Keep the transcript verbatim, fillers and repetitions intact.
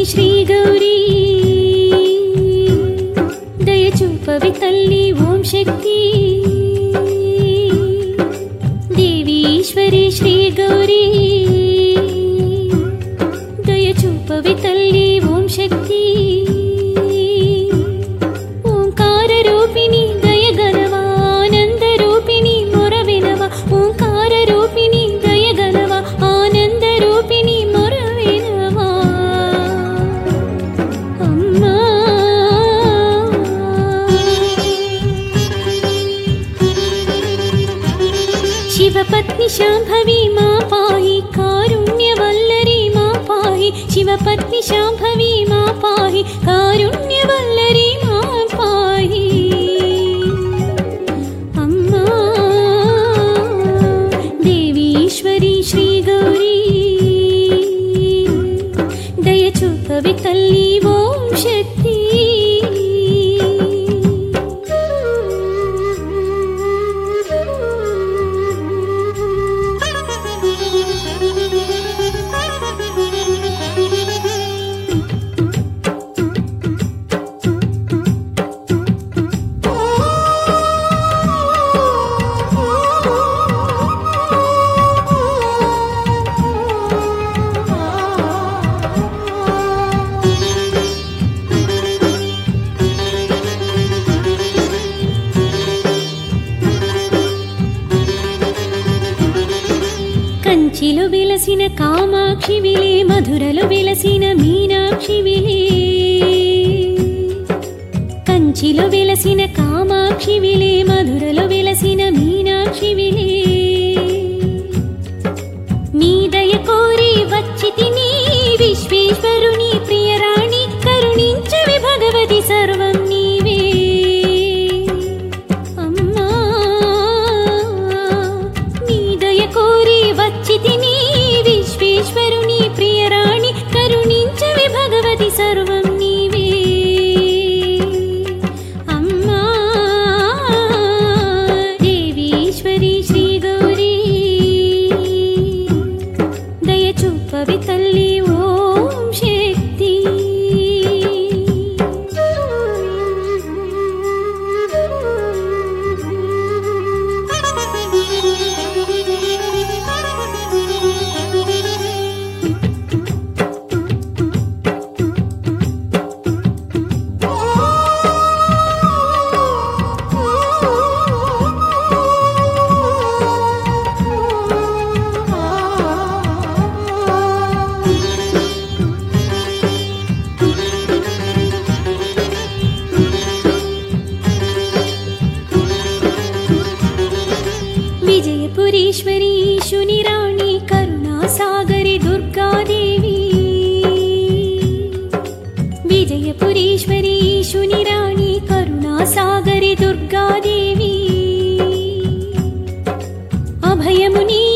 శ్రీ గౌరీ దయచూపవి తల్లి ఓం శక్తి దేవి ఈశ్వరి శ్రీ గౌరీ దయచూపవి తల్లి ఓం శక్తి ఓంకార రూపిణి దయగలవా ఆనంద రూపిణి మొర వినవా ఓంకార రూపిణి దయగలవా ఆనంద రూపిణి మొర వినవా అమ్మా శివపత్ని శాంభవి మా పాహి కారుణ్యవల్లరి మా పాహి శివపత్ని శాంభవి మా పాహి కారుణ్యవల్లరి మా పాహి అమ్మా దేవి ఈశ్వరి శ్రీ గౌరీ దయచూపవి తల్లి ఓం శక్తి కంచిలో వెలసిన కామాక్షి విలే మధురలో వెలసిన మీనాక్షి విలే కంచిలో వెలసిన కామాక్షి విలే మధురలో వెలసిన మీనాక్షి విలే నీ దయ కోరి వచ్చితిని విశ్వేశ్వరుని ప్రియరాణి కరుణించవి భగవతి సర్వం నీవే అమ్మా నీ దయ కోరి వచ్చితిని విశ్వేశ్వరుని ప్రియరాణి కరుణించవి భగవతి సర్వం నీవే అమ్మా దేవి ఈశ్వరి శ్రీ గౌరీ దయచూపవి తల్లి ఓం శక్తి విజయపురీశ్వరి ఈశుని రాణి కరుణాసాగరి దుర్గాదేవి విజయపురీశ్వరి ఈశుని రాణి కరుణాసాగరి దుర్గాదేవి అభయముని